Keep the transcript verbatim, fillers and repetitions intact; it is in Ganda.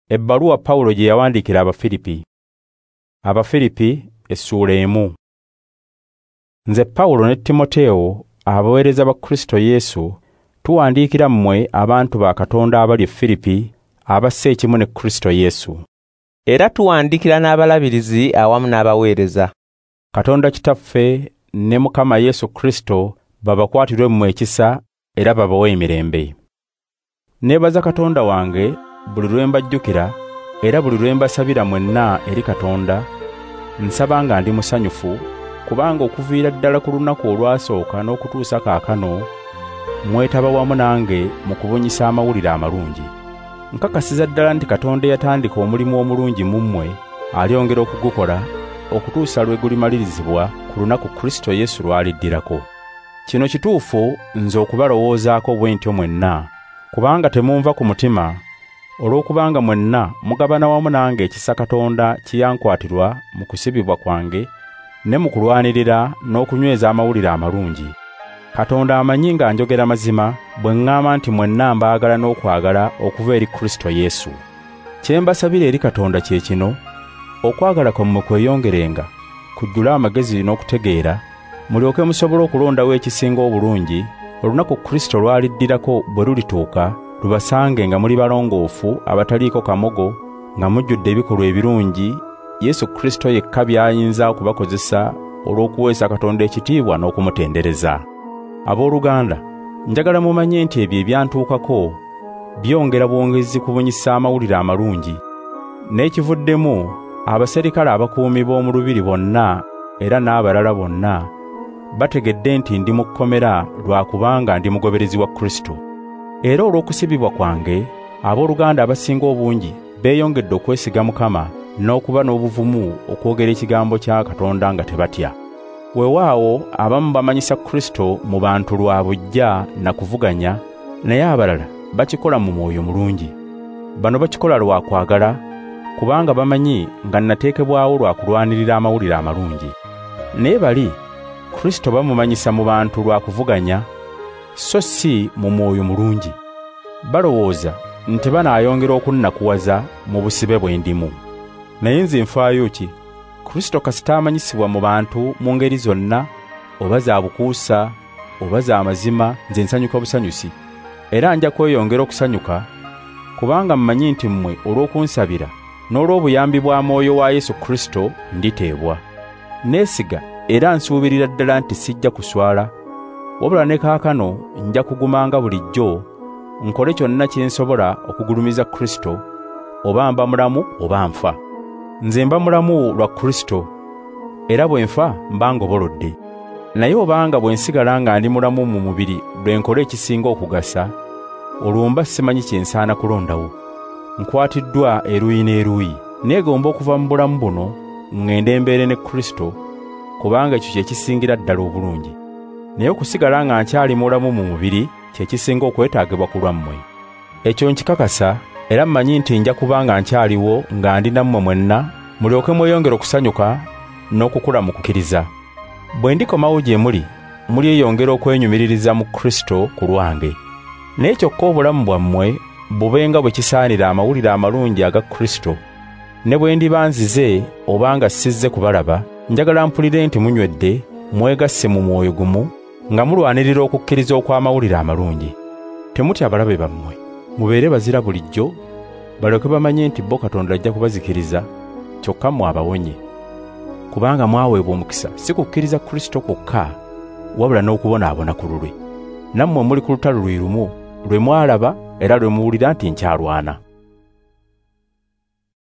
Ebbaluwa Pawulo gye yawandiikira Abafilipi. Abafilipi essuula emu. Nze Pawulo ne Timoteewo abaweereza ba Kristo Yesu tuwandiikira mmwe abantu ba Katonda abali e Filipi abasse ekimu ne Kristo Yesu. Era tuwandiikira n'abalabirizi awamu n'abaweereza. Katonda Kitaffe ne Mukama Yesu Kristo babakwatirwe mmwe ekisa era babawe emirembe. Neebaza Katonda wange buli lwe mbajjukira era buli lwe mbasabira mwenna eri Katonda, nsaba nga ndi musanyufu kubanga okuviira ddala ku lunaku olwasooka n'okutuusa kaakano mwetaba wamu nange mu kubunyisa amawulire amalungi. Nkakasiza ddala nti Katonda yatandika omulimu omulungi mu mmwe alyongera okugukola okutuusa lwe gulimalirizibwa ku lunaku Kristo Yesu lw'aliddirako. Kino kituufu nze okubalowoozaako bwe ntyo mwenna, kubanga temunva ku mutima olw'okubanga mwenna mugabana wamu nange ekisa Katonda kiyankwatirwa mu kusibibwa kwange ne mu kulwanirira n'okunyweza amawulire amalungi. Katonda amanyi nga njogera mazima bwe ŋŋamba nti mwenna mbaagala n'okwagala okuva eri Kristo Yesu. Kye mbasabira eri Katonda kye kino, okwagala kwammwe kweyongerenga, kujjula amagezi n'okutegeera, mulyoke musobole okulondawo ekisinga obulungi olunaku Kristo lw'aliddirako bwe lulituuka, lubasange nga muli balongoofu abataliiko kamogo, nga mujjudde ebikolwa ebirungi Yesu Kristo yekka by'ayinza okubakozesa olw'okuweesa Katonda ekitiibwa n'okumutendereza. Abooluganda, njagala mumanye nti ebyo ebyantuukako byongera bwongezi kubunyisa amawulire amalungi, n'ekivuddemu abaserikale abakuumi b'omu lubiri bonna era n'abalala bonna bategedde nti ndi mu kkomera lwa kubanga ndi mugoberezi wa Kristo. Era olw'okusibibwa kwange, abooluganda abasinga obungi beeyongedde okwesiga Mukama n'okuba n'obuvumu okwogera ekigambo kya Katonda nga tebatya. Weewaawo abamu bamanyisa Kristo mu bantu lwa bujja na kuvuganya, naye abalala bakikola mu mwoyo mulungi. Bano bakikola lwa kwagala, kubanga bamanyi nga nateekebwawo lwa kulwanirira amawulire amalungi. Naye bali Kristo bamumanyisa mu bantu lwa kuvuganya, so si mu mwoyo mulungi. Balowooza nti banaayongera okunnakuwaza mu busibe bwe ndimu. Naye nze nfaayo ki? Kristo kasita amanyisibwa mu bantu mu ngeri zonna, oba za bukuusa oba za mazima, nze nsanyuka busanyusi. Era nja kweyongera okusanyuka, kubanga mmanyi nti mmwe olw'okunsabira n'olw'obuyambi bwa Mwoyo wa Yesu Kristo nditeebwa. Neesiga era nsuubirira ddala nti sijja kuswala, wabula ne kaakano nja kugumanga bulijjo nkole kyonna kye nsobola okugulumiza Kristo, oba mba mulamu oba nfa. Nze mba mulamu lwa Kristo, era bwe nfa mba ngobolodde. Naye obanga bwe nsigala nga ndi mulamu mu mubiri lwe nkole ekisinga okugasa, olwo mba simanyi kye nsaana kulondawo. Nkwatiddwa eruuyi n'eruuyi, neegomba okuva mu bulamu buno ŋŋende mbeere ne Kristo, kubanga ekyo kye kisingira ddala obulungi. Naye okusigala nga nkyali mulamu mu mubiri kye kisinga okwetaagibwa ku lwammwe. Ekyo nkikakasa, era mmanyi nti nja kubanga nkyaliwo nga ndi nammwe mwenna, mulyoke mweyongera okusanyuka n'okukula mu kukkiriza. Bwe ndikomawo gye muli, mulyeyongera okwenyumiririza mu Kristo ku lwange. Naye kyokka obulamu bwammwe bubenga bwe kisaanira amawulire amalungi aga Kristo. Ne bwe ndiba nzize obanga sizze kubalaba, njagala mpulire nti munywedde, mwegasse mu mwoyo gumu, nga mulwanirira okukkiriza okw'amawulire amalungi. Temutya abalabe bammwe, mubeere bazira bulijjo, balyoke bamanye nti bo Katonda ajja kubazikiriza, kyokka mmwe abawonye. Kubanga mwaweebwa omukisa si kukkiriza Kristo kwokka, wabula n'okubonaabona ku lulwe. Nammwe muli ku lutalo lwe lumu, lwe mwalaba era lwe muwulira nti nkyalwana.